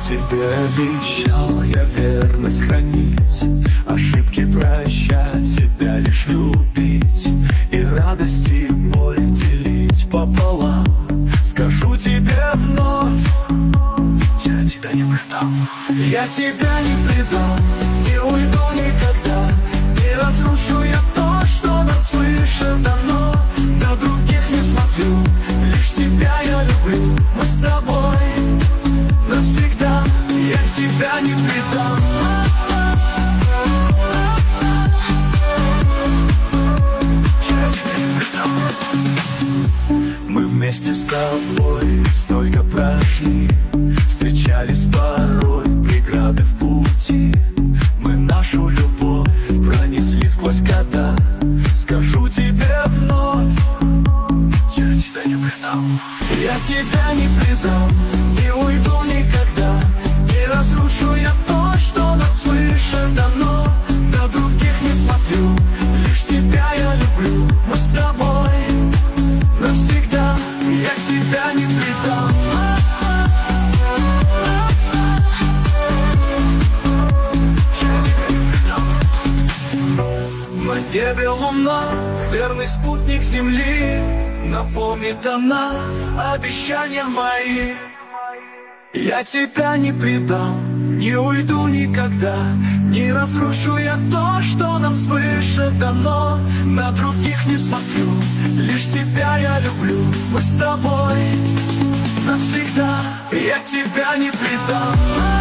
Тебе обещал я верность хранить, ошибки прощать, себя лишь любить, и радость и боль делить пополам. Скажу тебе вновь, я тебя не предам. Я тебя не предам, не уйду никогда, не разрушу я то, что нам свыше дано. На других не смотрю, лишь тебя я люблю. Мы с тобой навсегда, я тебя не предам. Я тебя не предам. Мы вместе с тобой столько прошли, встречались порой преграды в пути. Мы нашу любовь пронесли сквозь года. Скажу тебе вновь, я тебя не предам. Я тебя не предам, не уйду никогда, не разрушу я то, что нам свыше дано. На других не смотрю, лишь тебя я люблю. Мы с тобой навсегда, я тебя не предам. На небе луна, верный спутник земли, напомнит она обещания мои. Я тебя не предам, не уйду никогда, не разрушу я то, что нам свыше дано. На других не смотрю, лишь тебя я люблю. Мы с тобой навсегда, я тебя не предам.